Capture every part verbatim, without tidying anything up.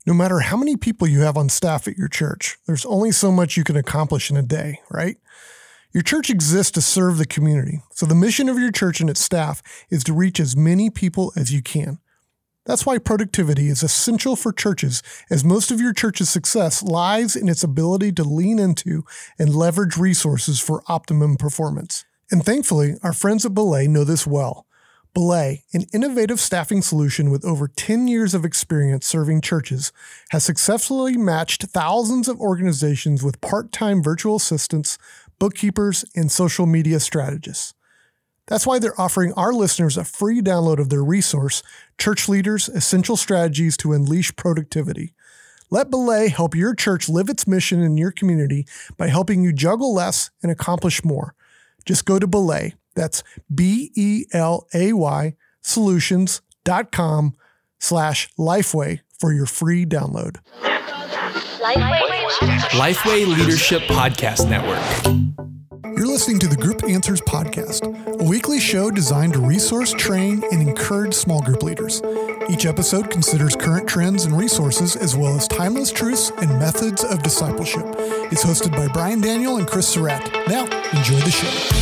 No matter how many people you have on staff at your church, there's only so much you can accomplish in a day, right? Your church exists to serve the community. So the mission of your church and its staff is to reach as many people as you can. That's why productivity is essential for churches, as most of your church's success lies in its ability to lean into and leverage resources for optimum performance. And thankfully, our friends at Belay know this well. Belay, an innovative staffing solution with over ten years of experience serving churches, has successfully matched thousands of organizations with part-time virtual assistants, bookkeepers, and social media strategists. That's why they're offering our listeners a free download of their resource, Church Leaders: Essential Strategies to Unleash Productivity. Let Belay help your church live its mission in your community by helping you juggle less and accomplish more. Just go to Belay. That's B-E-L-A-Y solutions.com slash Lifeway for your free download. Lifeway. Lifeway Leadership Podcast Network. You're listening to the Group Answers Podcast, a weekly show designed to resource, train, and encourage small group leaders. Each episode considers current trends and resources, as well as timeless truths and methods of discipleship. It's hosted by Brian Daniel and Chris Surratt. Now, enjoy the show.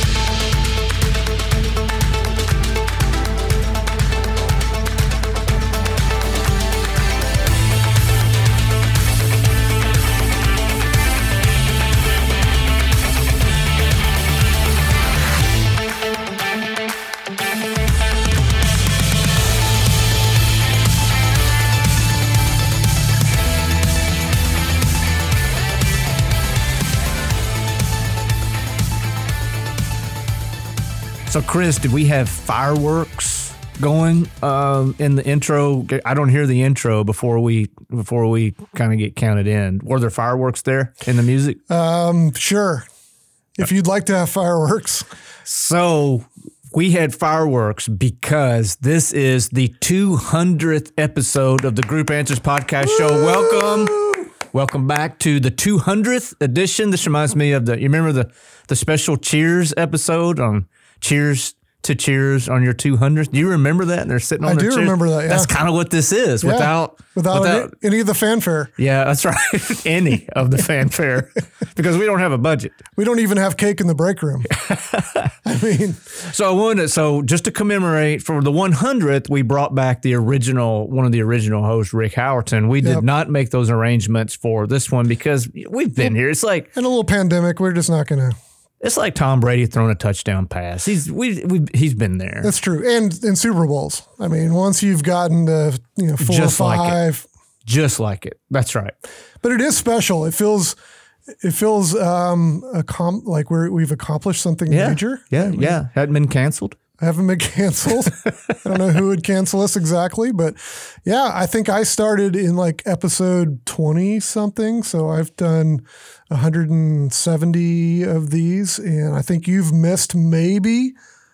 So, Chris, did we have fireworks going um, in the intro? I don't hear the intro before we before we kind of get counted in. Were there fireworks there in the music? Um, sure. If you'd like to have fireworks. So we had fireworks because this is the two hundredth episode of the Group Answers Podcast Show. Woo! Welcome. Welcome back to the two hundredth edition. This reminds me of the, you remember the, the special Cheers episode on Cheers to Cheers on your two hundredth. Do you remember that? And they're sitting on I their do chairs. remember that, yeah. That's kind of what this is Yeah, without, without, without any, any of the fanfare. Yeah, that's right. Any of the fanfare because we don't have a budget. We don't even have cake in the break room. I mean, so I wanted, so just to commemorate for the one hundredth, we brought back the original, one of the original hosts, Rick Howerton. We did Yep. not make those arrangements for this one because we've been here. It's like, in a little pandemic, we're just not going to. it's like Tom Brady throwing a touchdown pass. He's we we he's been there. That's true. And in Super Bowls. I mean, once you've gotten to, you know, four Just or like it. five. Just like it. That's right. But it is special. It feels it feels um a com- like we're we've accomplished something Yeah. major. Yeah. I mean, Yeah. Hadn't been canceled. haven't been canceled. I don't know who would cancel us exactly, but yeah, I think I started in like episode twenty something. So I've done one hundred seventy of these, and I think you've missed maybe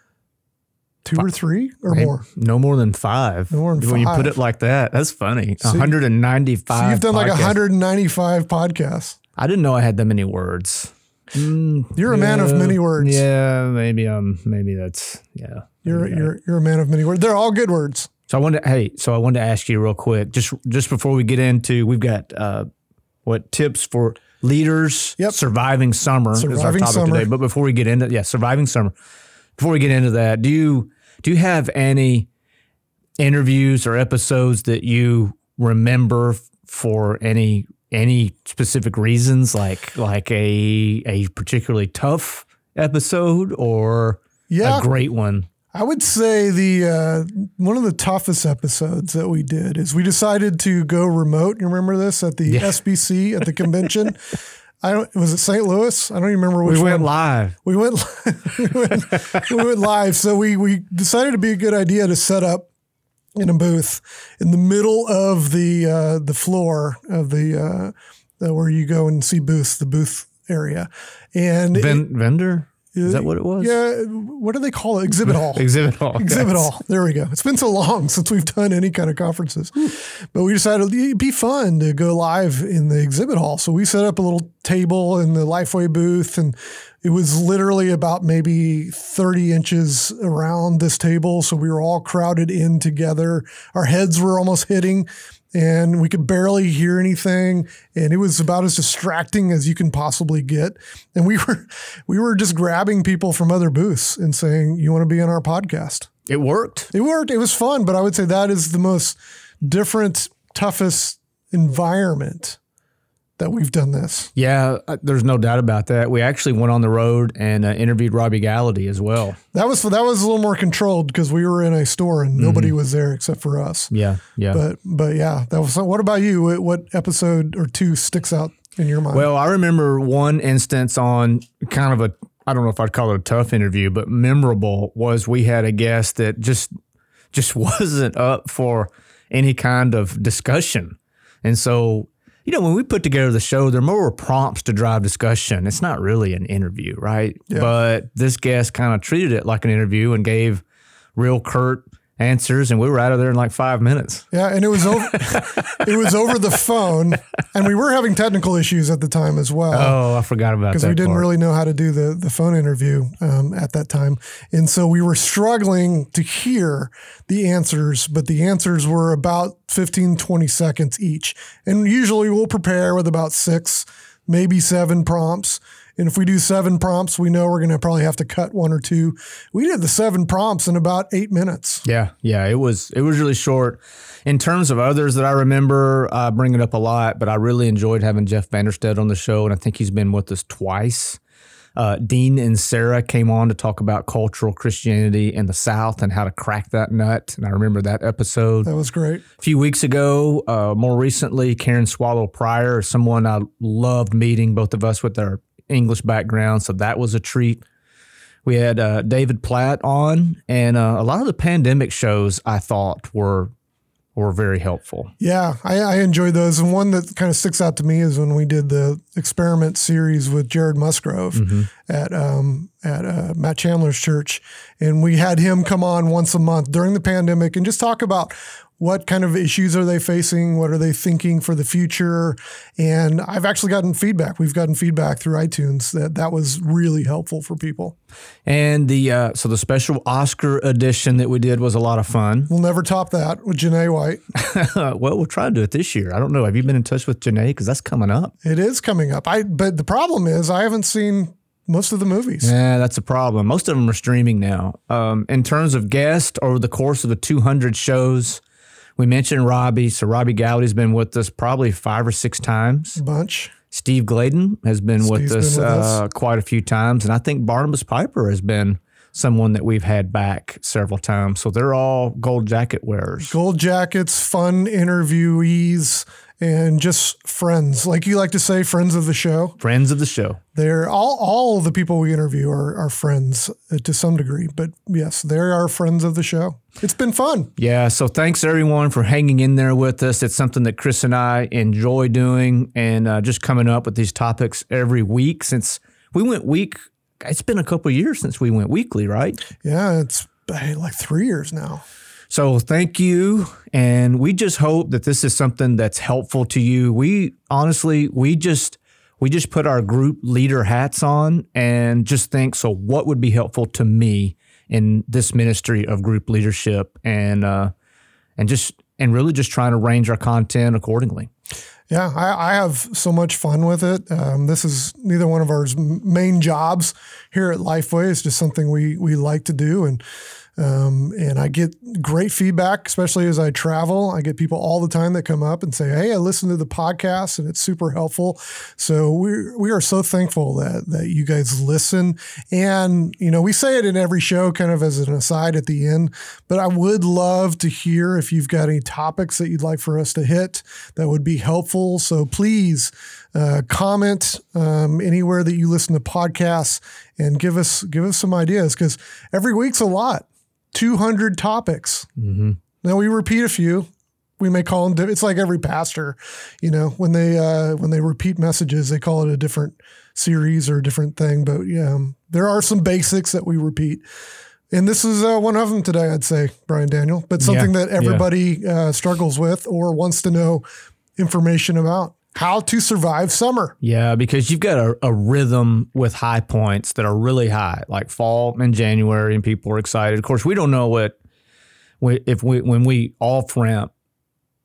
two or three or Maybe more. No more than five. No more than when five. you put it like that, that's funny. So- one hundred ninety-five. So you've done like podcasts. one hundred ninety-five podcasts. I didn't know I had that many words. Mm, You're a man of yeah, many words. Yeah, maybe um, maybe that's yeah. You're maybe that. you're you're a man of many words. They're all good words. So I wanted to, hey, so I wanted to ask you real quick, just just before we get into, we've got uh, what tips for leaders Yep. surviving summer is our Surviving topic summer. today. But before we get into yeah, surviving summer. Before we get into that, do you do you have any interviews or episodes that you remember f- for any any specific reasons, like like a a particularly tough episode or Yeah. a great one? I would say the uh, one of the toughest episodes that we did is we decided to go remote. You remember this at the Yeah. S B C at the convention? I don't. Was it Saint Louis? I don't even remember which We went one. live. We went. li- we went. We went live. So we we decided it'd be a good idea to set up in a booth in the middle of the uh, the floor of the uh, uh, where you go and see booths, the booth area, and it- Ven- vendor? Is that what it was? yeah, what do they call it? Exhibit hall. Exhibit hall. Exhibit Yes. hall. There we go. It's been so long since we've done any kind of conferences, but we decided it'd be fun to go live in the exhibit hall. So we set up a little table in the Lifeway booth, and it was literally about maybe thirty inches around this table. So we were all crowded in together. Our heads were almost hitting. and we could barely hear anything. And it was about as distracting as you can possibly get. And we were, we were just grabbing people from other booths and saying, you want to be on our podcast? It worked. It worked. It was fun, but I would say that is the most different, toughest environment that we've done this. Yeah, there's no doubt about that. We actually went on the road and uh, interviewed Robbie Gallaty as well. That was that was a little more controlled because we were in a store and nobody mm-hmm. was there except for us. Yeah, yeah. But but yeah, that was. What about you? What, what episode or two sticks out in your mind? Well, I remember one instance on kind of a, I don't know if I'd call it a tough interview, but memorable was we had a guest that just just wasn't up for any kind of discussion, and so. You know, when we put together the show, there are more prompts to drive discussion. It's not really an interview, right? Yeah. But this guest kind of treated it like an interview and gave real curt answers, and we were out of there in like five minutes. Yeah, and it was over. It was over the phone, and we were having technical issues at the time as well. Oh, I forgot about that because we didn't part. really know how to do the the phone interview um, at that time, and so we were struggling to hear the answers. But the answers were about fifteen, twenty seconds each, and usually we'll prepare with about six, maybe seven prompts. And if we do seven prompts, we know we're going to probably have to cut one or two. We did the seven prompts in about eight minutes. Yeah, yeah, it was it was really short. In terms of others that I remember, I bring it up a lot, but I really enjoyed having Jeff Vanderstedt on the show, and I think he's been with us twice. Uh, Dean and Sarah came on to talk about cultural Christianity in the South and how to crack that nut, and I remember that episode. That was great. A few weeks ago, uh, more recently, Karen Swallow Pryor, someone I loved meeting, both of us with our English background, so that was a treat. We had uh, David Platt on, and uh, a lot of the pandemic shows I thought were were very helpful. Yeah, I, I enjoyed those. And one that kind of sticks out to me is when we did the experiment series with Jared Musgrove mm-hmm. at um, at uh, Matt Chandler's church, and we had him come on once a month during the pandemic and just talk about what kind of issues are they facing? What are they thinking for the future? And I've actually gotten feedback. We've gotten feedback through iTunes that that was really helpful for people. And the uh, so the special Oscar edition that we did was a lot of fun. We'll never top that with Janae White. Well, we'll try to do it this year. I don't know. Have you been in touch with Janae? Because that's coming up. It is coming up. I But the problem is I haven't seen most of the movies. Yeah, that's a problem. Most of them are streaming now. Um, in terms of guests, over the course of the two hundred shows, we mentioned Robbie. So Robbie Gallaty's been with us probably five or six times. A bunch. Steve Gladen has been Steve's with us, been with us. Uh, quite a few times. And I think Barnabas Piper has been someone that we've had back several times. So they're all gold jacket wearers. Gold jackets, fun interviewees, and just friends. Like you like to say, friends of the show. Friends of the show. They're all, all of the people we interview are, are friends uh, to some degree. But yes, they are friends of the show. It's been fun. Yeah. So thanks everyone for hanging in there with us. It's something that Chris and I enjoy doing, and uh, just coming up with these topics every week since we went week. It's been a couple of years since we went weekly, right? Yeah. It's like three years now. So thank you. And we just hope that this is something that's helpful to you. We honestly, we just, we just put our group leader hats on and just think, so what would be helpful to me in this ministry of group leadership, and, uh, and just, and really just trying to arrange our content accordingly. Yeah, I, I have so much fun with it. Um, this is neither one of our main jobs here at Lifeway. It's just something we, we like to do. And, Um, and I get great feedback, especially as I travel. I get people all the time that come up and say, "Hey, I listened to the podcast and it's super helpful." So we we are so thankful that that you guys listen. And you know, we say it in every show, kind of as an aside at the end. But I would love to hear if you've got any topics that you'd like for us to hit that would be helpful. So please uh, comment um, anywhere that you listen to podcasts and give us give us some ideas, because every week's a lot. two hundred topics. Mm-hmm. Now we repeat a few. We may call them, it's like every pastor, you know, when they, uh, when they repeat messages, they call it a different series or a different thing. But yeah, um, there are some basics that we repeat. And this is uh, one of them today, I'd say, Brian Daniel, but something yeah, that everybody yeah. uh, struggles with or wants to know information about. How to survive summer. Yeah, because you've got a, a rhythm with high points that are really high, like fall and January, and people are excited. Of course, we don't know what we, if we when we off ramp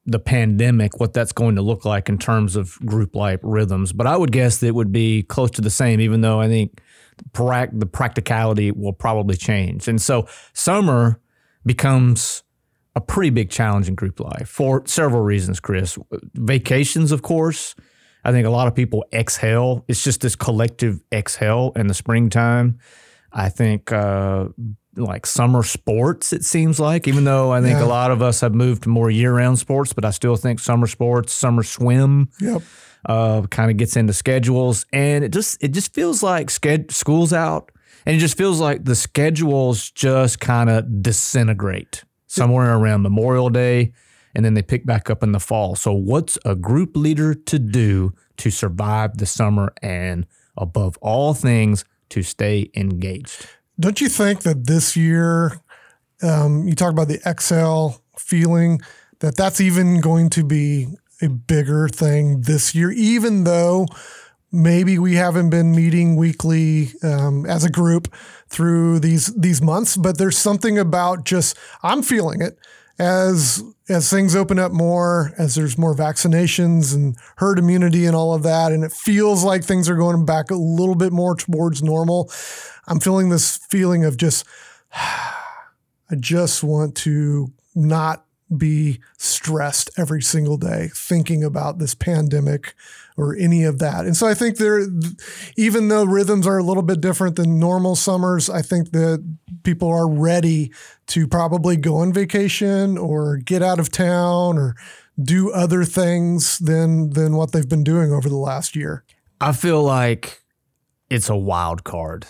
the pandemic, what that's going to look like in terms of group life rhythms. But I would guess that it would be close to the same, even though I think the practicality will probably change. And so summer becomes a pretty big challenge in group life for several reasons, Chris. Vacations, of course. I think a lot of people exhale. It's just this collective exhale in the springtime. I think uh, like summer sports, it seems like, even though I think yeah. a lot of us have moved to more year-round sports, but I still think summer sports, summer swim yep. uh, kind of gets into schedules. And it just it just feels like sched- school's out, and it just feels like the schedules just kind of disintegrate somewhere around Memorial Day, and then they pick back up in the fall. So what's a group leader to do to survive the summer and, above all things, to stay engaged? Don't you think that this year, um, you talk about the exhale feeling, that that's even going to be a bigger thing this year, even though maybe we haven't been meeting weekly um, as a group through these these months, but there's something about just, I'm feeling it as as things open up more, as there's more vaccinations and herd immunity and all of that, and it feels like things are going back a little bit more towards normal. I'm feeling this feeling of just, I just want to not be stressed every single day thinking about this pandemic or any of that. And so I think there, even though rhythms are a little bit different than normal summers, I think that people are ready to probably go on vacation or get out of town or do other things than than what they've been doing over the last year. I feel like it's a wild card.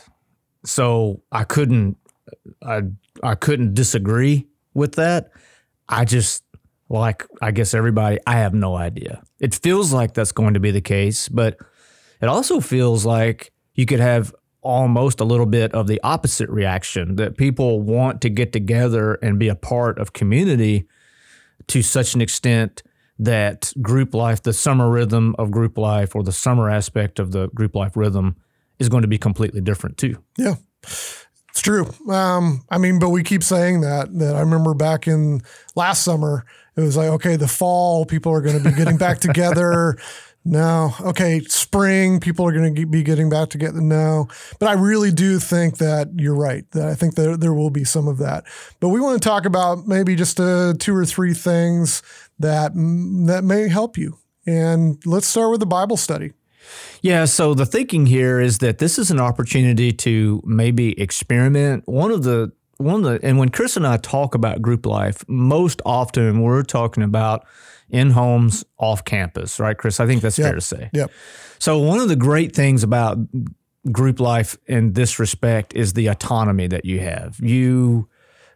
So I couldn't I I couldn't disagree with that. I just, like, I guess everybody, I have no idea. It feels like that's going to be the case, but it also feels like you could have almost a little bit of the opposite reaction, that people want to get together and be a part of community to such an extent that group life, the summer rhythm of group life or the summer aspect of the group life rhythm is going to be completely different too. Yeah. It's true. Um, I mean, but we keep saying that, that I remember back in last summer, it was like, okay, the fall, people are going to be getting back together. No. Okay. Spring, people are going to be getting back together. No. But I really do think that you're right, that I think that there will be some of that. But we want to talk about maybe just uh, two or three things that, that may help you. And let's start with the Bible study. Yeah, so the thinking here is that this is an opportunity to maybe experiment. One of the one of the and when Chris and I talk about group life, most often we're talking about in homes, off campus, right, Chris? I think that's yep. fair to say. Yep. So one of the great things about group life in this respect is the autonomy that you have. You,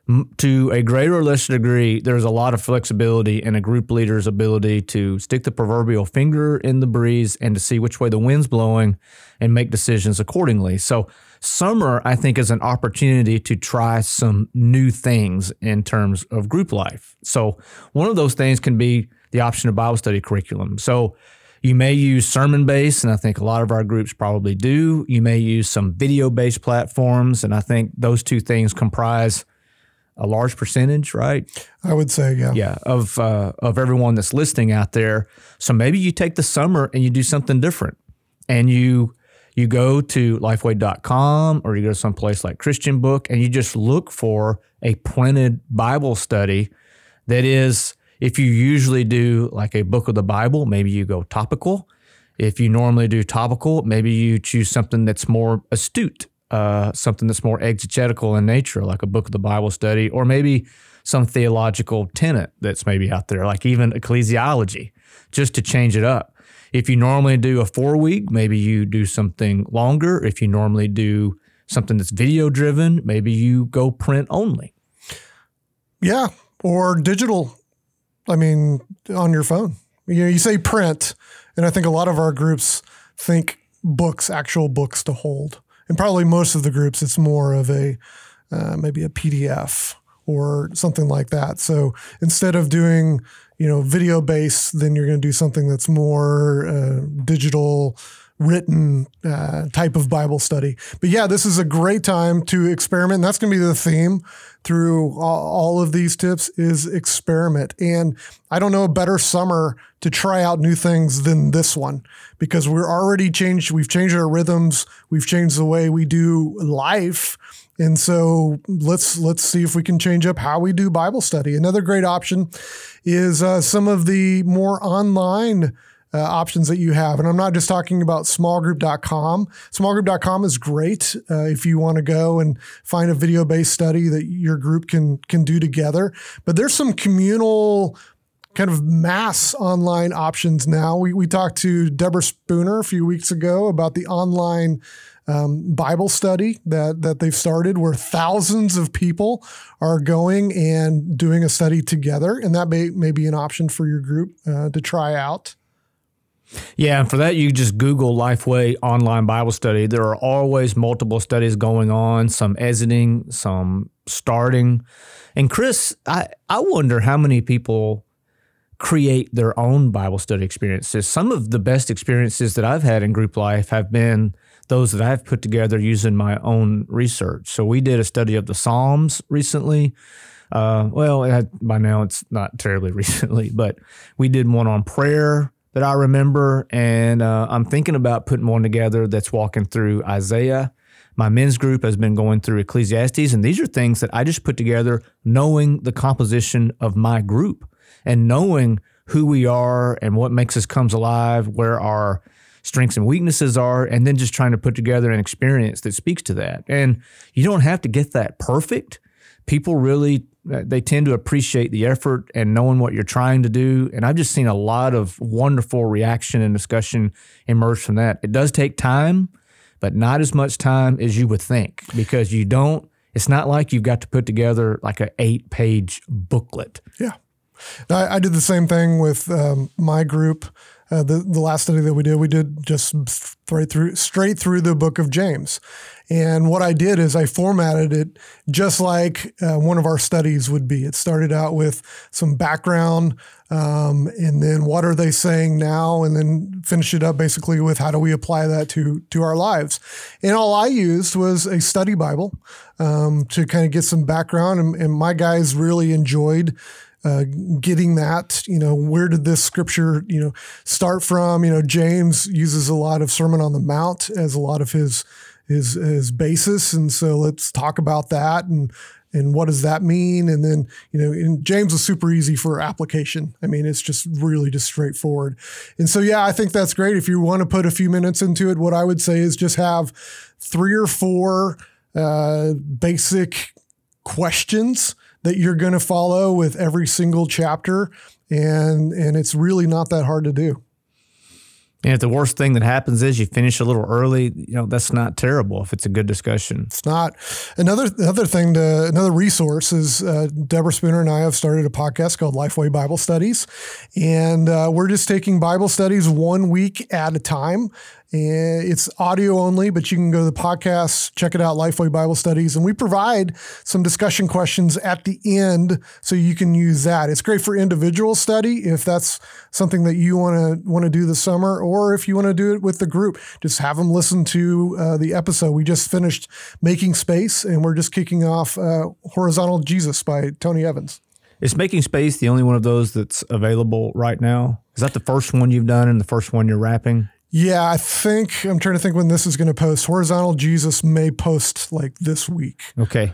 to a greater or lesser degree, there's a lot of flexibility in a group leader's ability to stick the proverbial finger in the breeze and to see which way the wind's blowing and make decisions accordingly. So summer, I think, is an opportunity to try some new things in terms of group life. So one of those things can be the option of Bible study curriculum. So you may use sermon-based, and I think a lot of our groups probably do. You may use some video-based platforms, and I think those two things comprise a large percentage, right? I would say, yeah. Yeah, of uh, of everyone that's listening out there. So maybe you take the summer and you do something different. And you you go to lifeway dot com or you go to some place like Christian Book and you just look for a printed Bible study that is, if you usually do like a book of the Bible, maybe you go topical. If you normally do topical, maybe you choose something that's more astute. Uh, something that's more exegetical in nature, like a book of the Bible study, or maybe some theological tenet that's maybe out there, like even ecclesiology, just to change it up. If you normally do a four week, maybe you do something longer. If you normally do something that's video driven, maybe you go print only. Yeah, or digital. I mean, on your phone. You know, you say print, and I think a lot of our groups think books, actual books to hold. And probably most of the groups, it's more of a, uh, maybe a P D F or something like that. So instead of doing, you know, video based, then you're going to do something that's more uh, digital written uh, type of Bible study. But yeah, this is a great time to experiment. And that's going to be the theme through all, all of these tips is experiment. And I don't know a better summer to try out new things than this one, because we're already changed. We've changed our rhythms. We've changed the way we do life. And so let's let's see if we can change up how we do Bible study. Another great option is uh, some of the more online uh, options that you have. And I'm not just talking about small group dot com. small group dot com is great uh, if you want to go and find a video-based study that your group can can do together. But there's some communal kind of mass online options now. We we talked to Deborah Spooner a few weeks ago about the online Um, Bible study that that they've started, where thousands of people are going and doing a study together, and that may, may be an option for your group uh, to try out. Yeah, and for that, you just Google Lifeway Online Bible Study. There are always multiple studies going on, some exiting, some starting. And Chris, I, I wonder how many people create their own Bible study experiences. Some of the best experiences that I've had in group life have been those that I've put together using my own research. So we did a study of the Psalms recently. Uh, well, it had, by now it's not terribly recently, but we did one on prayer that I remember, and uh, I'm thinking about putting one together that's walking through Isaiah. My men's group has been going through Ecclesiastes, and these are things that I just put together knowing the composition of my group and knowing who we are and what makes us comes alive, where our strengths and weaknesses are, and then just trying to put together an experience that speaks to that. And you don't have to get that perfect. People really, they tend to appreciate the effort and knowing what you're trying to do. And I've just seen a lot of wonderful reaction and discussion emerge from that. It does take time, but not as much time as you would think, because you don't, it's not like you've got to put together like an eight page booklet. Yeah. I, I did the same thing with um, my group. Uh, the, the last study that we did, we did just straight through, straight through the book of James. And what I did is I formatted it just like uh, one of our studies would be. It started out with some background, um, and then what are they saying now, and then finish it up basically with how do we apply that to, to our lives. And all I used was a study Bible um, to kind of get some background, and, and my guys really enjoyed Uh, getting that, you know, where did this scripture, you know, start from? You know, James uses a lot of Sermon on the Mount as a lot of his his his basis, and so let's talk about that and and what does that mean? And then, you know, and James is super easy for application. I mean, it's just really just straightforward. And so, yeah, I think that's great. If you want to put a few minutes into it, what I would say is just have three or four uh, basic questions that you're going to follow with every single chapter. And, and it's really not that hard to do. And if the worst thing that happens is you finish a little early, you know, that's not terrible if it's a good discussion. It's not. Another another thing to another resource is uh, Deborah Spooner and I have started a podcast called Lifeway Bible Studies, and uh, we're just taking Bible studies one week at a time. And it's audio only, but you can go to the podcast, check it out, Lifeway Bible Studies, and we provide some discussion questions at the end so you can use that. It's great for individual study if that's something that you want to want to do this summer, or if you want to do it with the group, just have them listen to uh, the episode. We just finished Making Space, and we're just kicking off uh, Horizontal Jesus by Tony Evans. Is Making Space the only one of those that's available right now? Is that the first one you've done and the first one you're wrapping? Yeah, I think, I'm trying to think when this is going to post. Horizontal Jesus may post like this week. Okay.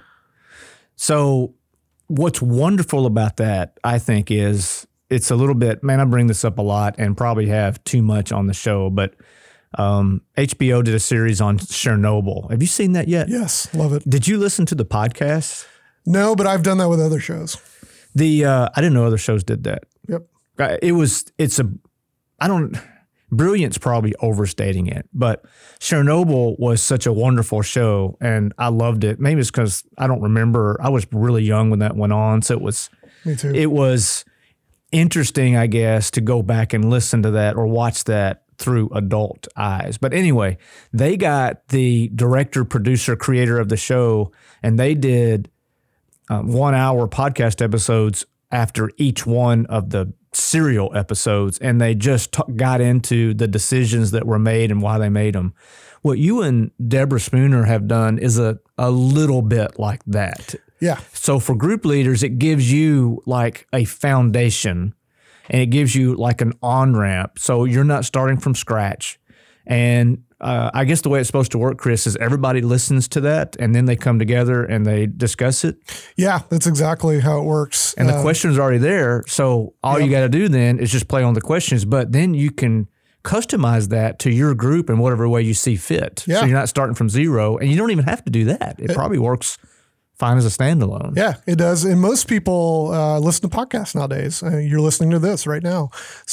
So what's wonderful about that, I think, is it's a little bit, man, I bring this up a lot and probably have too much on the show, but um, H B O did a series on Chernobyl. Have you seen that yet? Yes, love it. Did you listen to the podcast? No, but I've done that with other shows. The uh, I didn't know other shows did that. Yep. It was, it's a, I don't... Brilliant's probably overstating it, but Chernobyl was such a wonderful show, and I loved it. Maybe it's because I don't remember. I was really young when that went on, so it was. Me too. It was interesting, I guess, to go back and listen to that or watch that through adult eyes. But anyway, they got the director, producer, creator of the show, and they did um, one-hour podcast episodes after each one of the serial episodes, and they just t- got into the decisions that were made and why they made them. What you and Deborah Spooner have done is a, a little bit like that. Yeah. So for group leaders, it gives you like a foundation, and it gives you like an on-ramp. So you're not starting from scratch. And uh, I guess the way it's supposed to work, Chris, is everybody listens to that, and then they come together and they discuss it. Yeah, that's exactly how it works. And the uh, questions are already there. So all yep. you got to do then is just play on the questions, but then you can customize that to your group in whatever way you see fit. Yeah. So you're not starting from zero, and you don't even have to do that. It, it probably works fine as a standalone. Yeah, it does. And most people uh, listen to podcasts nowadays. Uh, you're listening to this right now.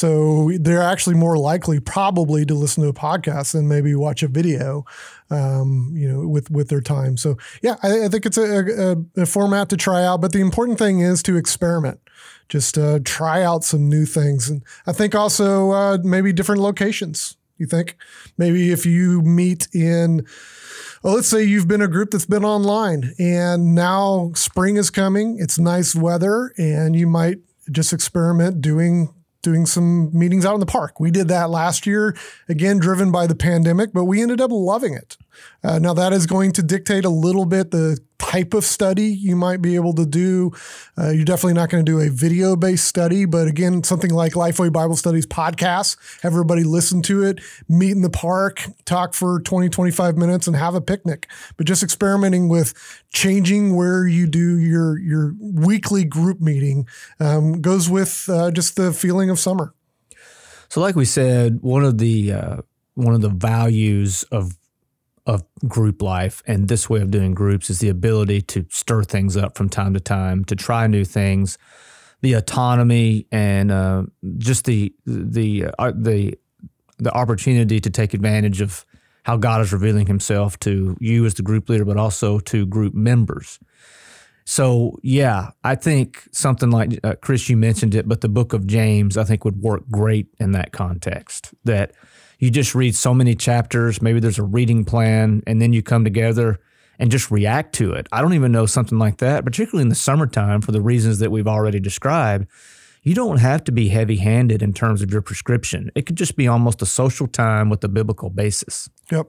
So they're actually more likely probably to listen to a podcast than maybe watch a video, um, you know, with, with their time. So yeah, I, I think it's a, a, a format to try out, but the important thing is to experiment. Just uh, try out some new things. And I think also uh, maybe different locations. You think maybe if you meet in, well, let's say you've been a group that's been online and now spring is coming, it's nice weather, and you might just experiment doing doing some meetings out in the park. We did that last year, again, driven by the pandemic, but we ended up loving it. Uh, now that is going to dictate a little bit the type of study you might be able to do. Uh, you're definitely not going to do a video-based study, but again, something like Lifeway Bible Studies podcasts, have everybody listen to it, meet in the park, talk for twenty, twenty-five minutes and have a picnic. But just experimenting with changing where you do your, your weekly group meeting um, goes with uh, just the feeling of summer. So like we said, one of the uh, one of the values of of group life and this way of doing groups is the ability to stir things up from time to time, to try new things, the autonomy and uh, just the the uh, the the opportunity to take advantage of how God is revealing Himself to you as the group leader, but also to group members. So yeah, I think something like uh, Chris, you mentioned it, but the book of James, I think, would work great in that context. That you just read so many chapters, maybe there's a reading plan, and then you come together and just react to it. I don't even know something like that, particularly in the summertime for the reasons that we've already described. You don't have to be heavy-handed in terms of your prescription. It could just be almost a social time with a biblical basis. Yep.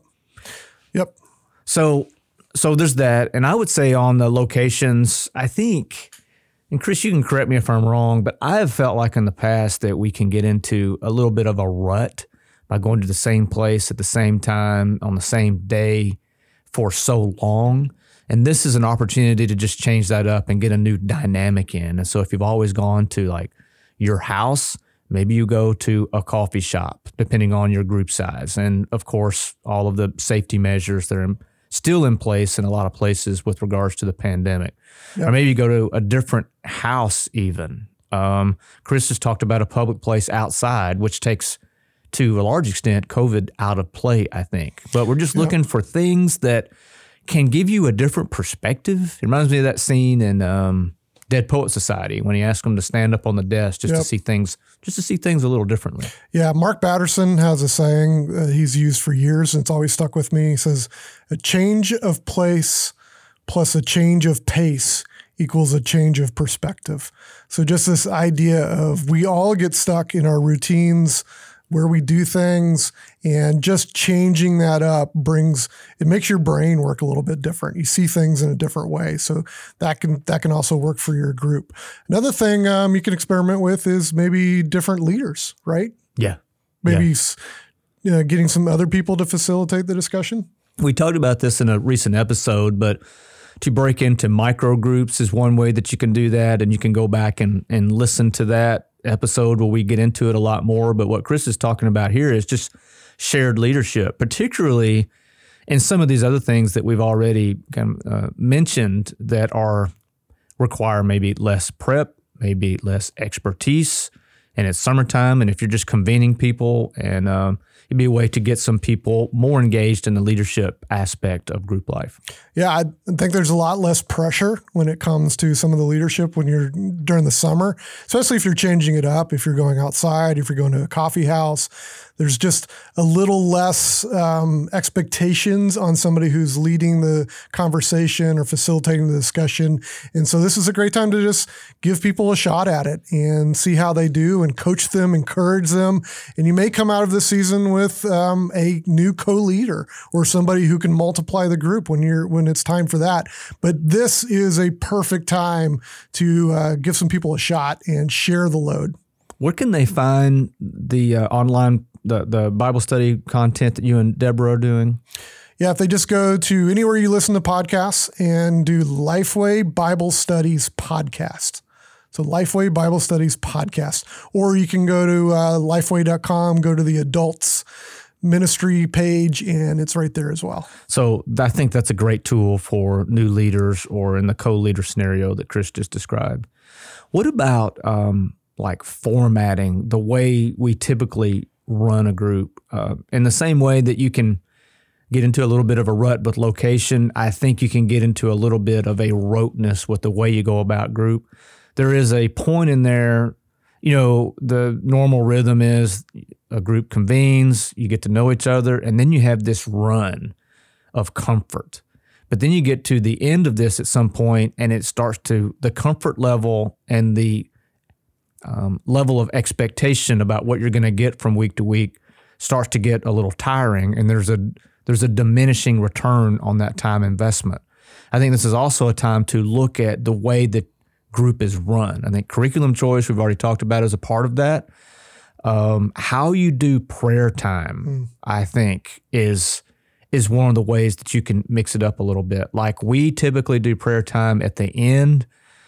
Yep. So, so there's that. And I would say on the locations, I think, and Chris, you can correct me if I'm wrong, but I have felt like in the past that we can get into a little bit of a rut by going to the same place at the same time on the same day for so long. And this is an opportunity to just change that up and get a new dynamic in. And so if you've always gone to like your house, maybe you go to a coffee shop, depending on your group size. And of course, all of the safety measures that are still in place in a lot of places with regards to the pandemic. Yep. Or maybe you go to a different house even. Um, Chris has talked about a public place outside, which takes, to a large extent, COVID out of play, I think. But we're just looking yep. for things that can give you a different perspective. It reminds me of that scene in um, Dead Poet Society when he asked them to stand up on the desk just yep. to see things, just to see things a little differently. Yeah, Mark Batterson has a saying uh, he's used for years, and it's always stuck with me. He says, "A change of place plus a change of pace equals a change of perspective." So just this idea of we all get stuck in our routines, where we do things, and just changing that up brings, it makes your brain work a little bit different. You see things in a different way. So that can, that can also work for your group. Another thing um, you can experiment with is maybe different leaders, right? Yeah. Maybe yeah. You know, getting some other people to facilitate the discussion. We talked about this in a recent episode, but to break into micro groups is one way that you can do that. And you can go back and, and listen to that episode where we get into it a lot more. But what Chris is talking about here is just shared leadership, particularly in some of these other things that we've already kind of uh, mentioned that are require maybe less prep, maybe less expertise. And it's summertime, and if you're just convening people, and um, it'd be a way to get some people more engaged in the leadership aspect of group life. Yeah, I think there's a lot less pressure when it comes to some of the leadership when you're during the summer, especially if you're changing it up, if you're going outside, if you're going to a coffee house. There's just a little less um, expectations on somebody who's leading the conversation or facilitating the discussion. And so this is a great time to just give people a shot at it and see how they do and coach them, encourage them. And you may come out of this season with um, a new co-leader or somebody who can multiply the group when you're when it's time for that. But this is a perfect time to uh, give some people a shot and share the load. Where can they find the uh, online, the, the Bible study content that you and Deborah are doing? Yeah, if they just go to anywhere you listen to podcasts and do Lifeway Bible Studies Podcast. So Lifeway Bible Studies Podcast. Or you can go to uh, lifeway dot com, go to the adults ministry page, and it's right there as well. So I think that's a great tool for new leaders or in the co-leader scenario that Chris just described. What about um, like formatting the way we typically run a group? Uh, in the same way that you can get into a little bit of a rut with location, I think you can get into a little bit of a roteness with the way you go about group. There is a point in there, you know, the normal rhythm is a group convenes, you get to know each other, and then you have this run of comfort. But then you get to the end of this at some point, and it starts to, the comfort level and the um, level of expectation about what you're going to get from week to week starts to get a little tiring, and there's a there's a diminishing return on that time investment. I think this is also a time to look at the way that group is run. I think curriculum choice, we've already talked about, is a part of that. Um, how you do prayer time, mm. I think, is is one of the ways that you can mix it up a little bit. Like we typically do prayer time at the end,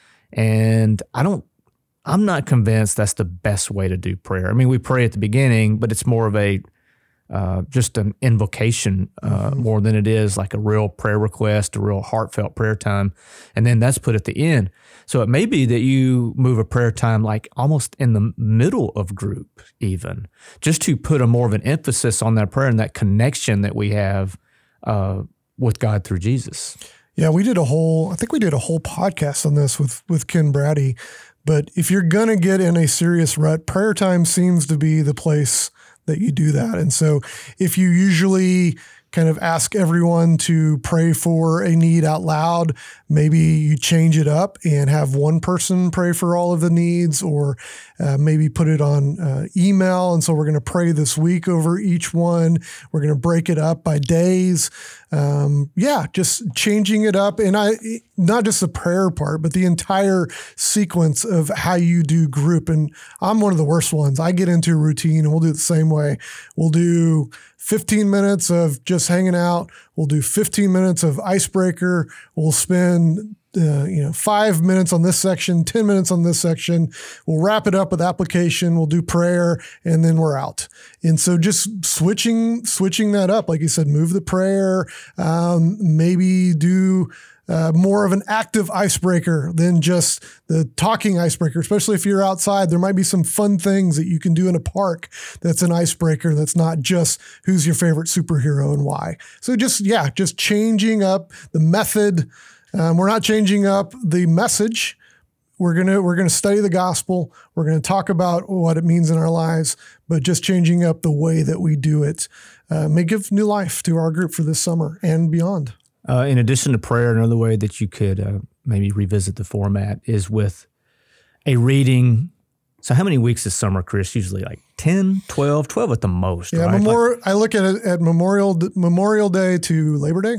and I don't, I'm not convinced that's the best way to do prayer. I mean, we pray at the beginning, but it's more of a uh, just an invocation uh, mm-hmm. more than it is like a real prayer request, a real heartfelt prayer time, and then that's put at the end. So it may be that you move a prayer time like almost in the middle of group even, just to put a more of an emphasis on that prayer and that connection that we have uh, with God through Jesus. Yeah, we did a whole, I think we did a whole podcast on this with, with Ken Brady. But if you're going to get in a serious rut, prayer time seems to be the place that you do that. And so if you usually kind of ask everyone to pray for a need out loud, maybe you change it up and have one person pray for all of the needs, or uh, maybe put it on uh, email. And so we're going to pray this week over each one. We're going to break it up by days. Um, yeah, just changing it up. And I, not just the prayer part, but the entire sequence of how you do group. And I'm one of the worst ones. I get into a routine and we'll do it the same way. We'll do fifteen minutes of just hanging out. We'll do fifteen minutes of icebreaker. We'll spend uh, you know, five minutes on this section, ten minutes on this section. We'll wrap it up with application. We'll do prayer, and then we're out. And so just switching, switching that up, like you said, move the prayer, um, maybe do Uh, more of an active icebreaker than just the talking icebreaker, especially if you're outside. There might be some fun things that you can do in a park that's an icebreaker that's not just who's your favorite superhero and why. So just, yeah, just changing up the method. Um, we're not changing up the message. We're going to, we're going to study the gospel. We're going to talk about what it means in our lives, but just changing up the way that we do it uh, may give new life to our group for this summer and beyond. Uh, in addition to prayer, another way that you could uh, maybe revisit the format is with a reading. So how many weeks this summer, Chris? Usually like ten, twelve, twelve at the most, yeah, right? Memorial, like, I look at it at Memorial Memorial Day to Labor Day.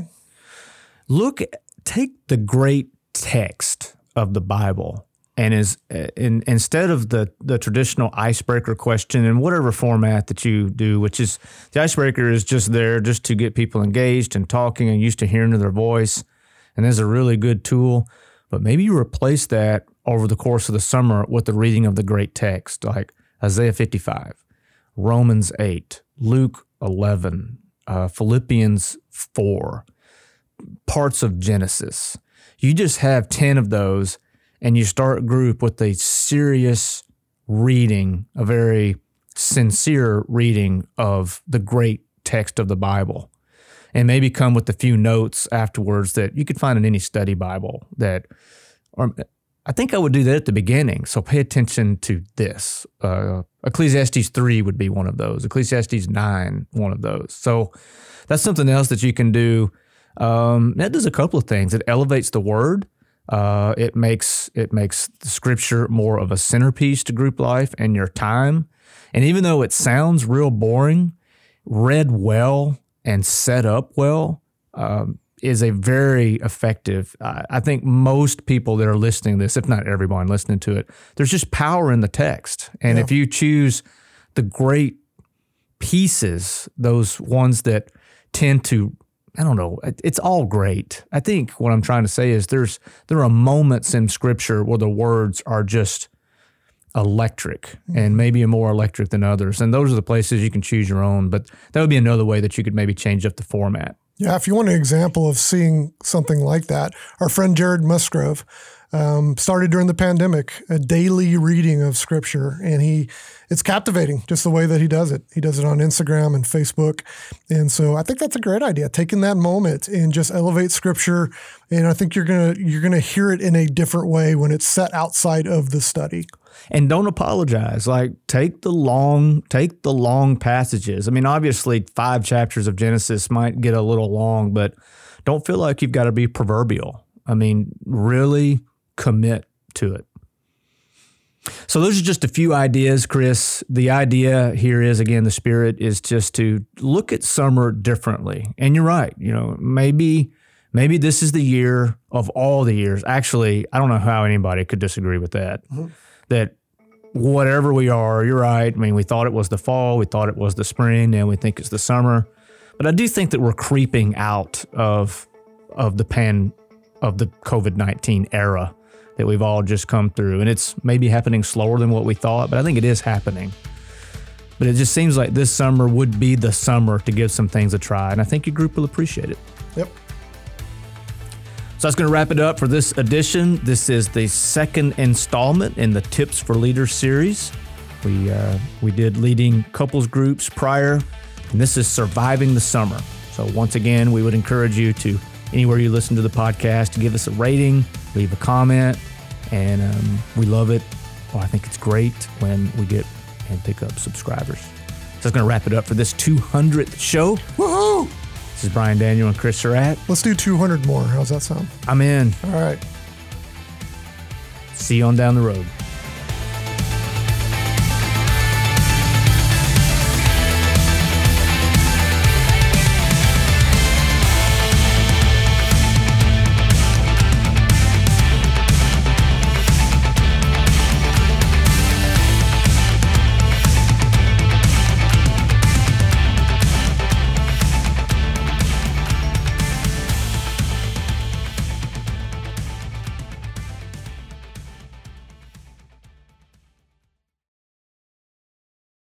Look, take the great text of the Bible and is in, instead of the, the traditional icebreaker question in whatever format that you do, which is the icebreaker is just there just to get people engaged and talking and used to hearing their voice. And is a really good tool, but maybe you replace that over the course of the summer with the reading of the great text, like Isaiah fifty-five, Romans eight, Luke eleven, uh, Philippians four, parts of Genesis. You just have ten of those, and you start a group with a serious reading, a very sincere reading of the great text of the Bible, and maybe come with a few notes afterwards that you could find in any study Bible that, or I think I would do that at the beginning. So pay attention to this. Uh, Ecclesiastes three would be one of those. Ecclesiastes nine, one of those. So that's something else that you can do. Um, that does a couple of things. It elevates the word. Uh, it makes it makes the scripture more of a centerpiece to group life and your time. And even though it sounds real boring, read well and set up well, um, is a very effective. Uh, I think most people that are listening to this, if not everyone listening to it, there's just power in the text. And Yeah. if you choose the great pieces, those ones that tend to, I don't know, it's all great. I think what I'm trying to say is there's there are moments in Scripture where the words are just electric, mm-hmm. and maybe more electric than others. And those are the places you can choose your own. But that would be another way that you could maybe change up the format. Yeah, if you want an example of seeing something like that, our friend Jared Musgrove um, started during the pandemic a daily reading of Scripture, and he it's captivating just the way that he does it. He does it on Instagram and Facebook, and so I think that's a great idea. Taking that moment and just elevate Scripture, and I think you're gonna you're gonna hear it in a different way when it's set outside of the study. And don't apologize. Like take the long, take the long passages. I mean, obviously, five chapters of Genesis might get a little long, but don't feel like you've got to be proverbial. I mean, really commit to it. So those are just a few ideas, Chris. The idea here is, again, the spirit is just to look at summer differently. And you're right. You know, maybe maybe this is the year of all the years. Actually, I don't know how anybody could disagree with that. Mm-hmm. That whatever we are, you're right. I mean, we thought it was the fall, we thought it was the spring, and we think it's the summer. But I do think that we're creeping out of of the pan of the COVID nineteen era that we've all just come through. And it's maybe happening slower than what we thought, but I think it is happening. But it just seems like this summer would be the summer to give some things a try, and I think your group will appreciate it. Yep. So that's going to wrap it up for this edition. This is the second installment in the Tips for Leaders series. We uh, we did leading couples groups prior, and this is surviving the summer. So once again, we would encourage you to, anywhere you listen to the podcast, to give us a rating, leave a comment, and um, we love it. Well, I think it's great when we get and pick up subscribers. So that's going to wrap it up for this two hundredth show. Woohoo! This is Brian Daniel and Chris Surratt. Let's do two hundred more. How's that sound? I'm in. All right. See you on down the road.